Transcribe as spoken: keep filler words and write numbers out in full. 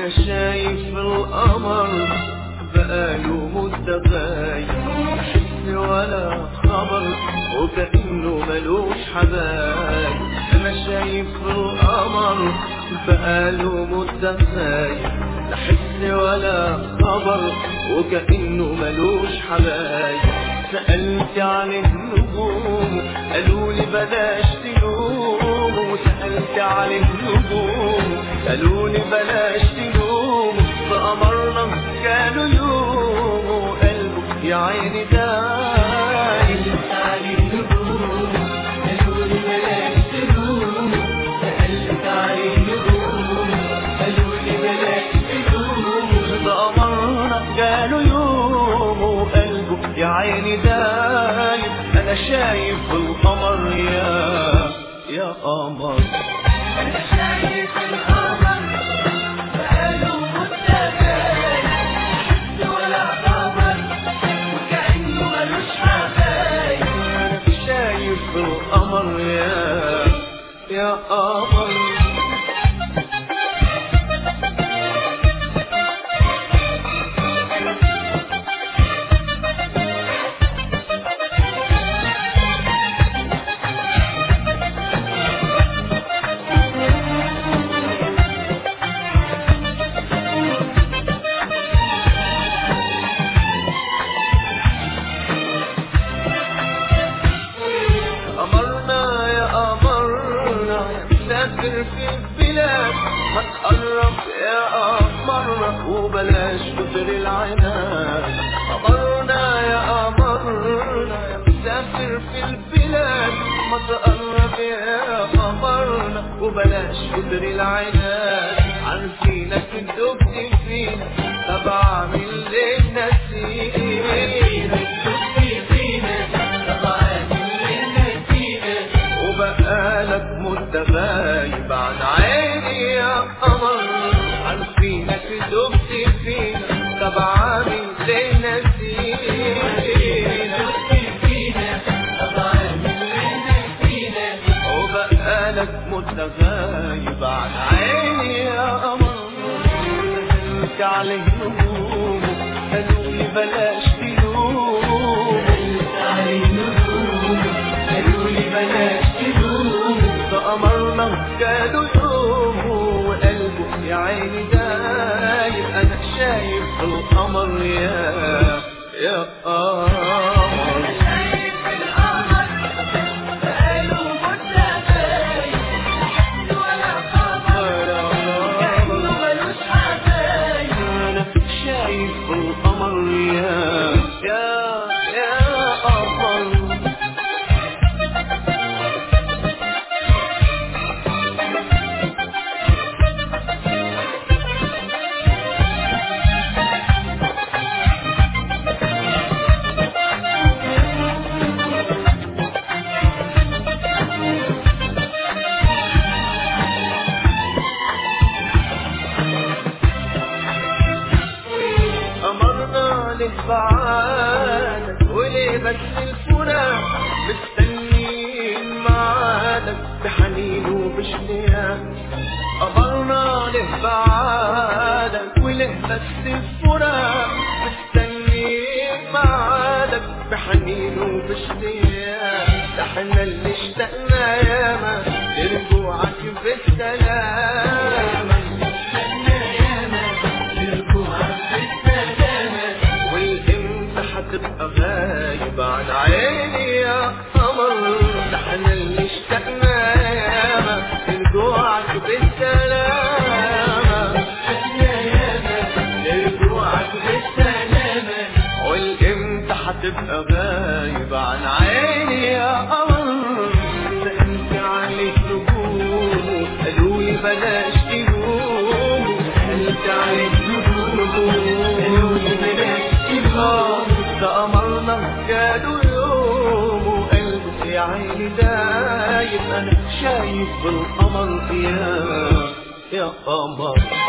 انا شايف القمر بقاله مدة غايب، حس ولا خبر وكأنه ملوش حبايب. انا شايف القمر بقاله مدة غايب، لا حس ولا خبر وكأنه ملوش حبايب. سألت عن النجوم قالوا لي بلاش تلوم، وسألت عن النجوم قالوا لي بلاش تلوم. فقمرنا كانوا يوم وقلبه يا عيني دايم. سألت عن النجوم قالوا لي بلاش تلوم، سألت عن النجوم قالوا لي بلاش تلوم. فقمرنا كانوا يوم وقلبه يا عيني دايم. انا شايف القمر يا يا قمر، انا شايف القمر بقاله مدة غايب، حس ولا خبر وكأنه ملوش حبايب. انا شايف القمر يا يا قمر. قمرنا يا قمرنا نسافر في البلاد، ما تقرب يا قمرنا وبلاش كتر العناد. قمرنا يا قمرنا نسافر في البلاد، ما تقرب يا قمرنا وبلاش كتر العناد. عارفينك دبت فينا طب اعمل ليه نسيت، وبقالك مدة غايب عن عيني يا قمر. عارفينك دبت فينا طب عامل ليه نسينا، وبقالك مدة غايب عن عيني يا قمر. سألت عليه نجوم قالوا لي بلاش تلوم، سألت عليه نجوم قالوا لي بلاش تلوم. فقمرنا كانوا يوم وقلبه يا عيني دايب. انا شايف القمر يا يا قمر. شايف القمر بقاله مدة غايب، حس ولا خبر وكأنه ملوش حبايب. انا شايف القمر يا يا يا قمر. قمرنا ليه بعادك وليه بس الفراق، مستنيين معادك بحنين وباشتياق. قمرنا ليه بعادك وليه بس الفراق، مستنيين معادك بحنين وباشتياق. ده احنا اللي اشتقنا ياما لرجوعك بالسلامة، تبقى غايب عن عيني يا قمر. ده احنا اللي اشتقنا ياما لرجوعك بالسلامة، لرجوعك بالسلامة. والامتى هتبقى غايب عن عيني يا قمر. سألت عليك نجوم قالوا لي بلاش تلوم، سألت عليك نجوم قالوا لي بلاش تلوم. ده قمرنا كانوا يوم وقلبه يا عيني دايب. انا شايف القمر يا يا قمر.